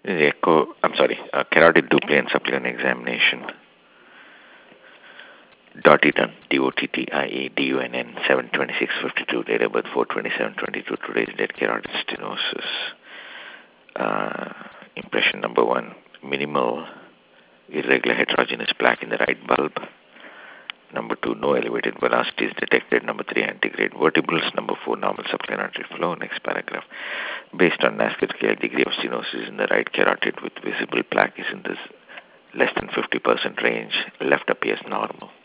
Carotid Duplicate supplement examination. Dottitan, Dottiedunn, 7/26/52, date of birth 4/27/22, today's date, carotid stenosis. Impression number one, minimal irregular heterogeneous plaque in the right bulb. Number two, no elevated velocity is detected. Number three, antegrade vertebrals. Number four, normal subclinic artery flow. Next paragraph. Based on NASCAR scale, degree of stenosis in the right carotid with visible plaque is in this less than 50% range. Left appears normal.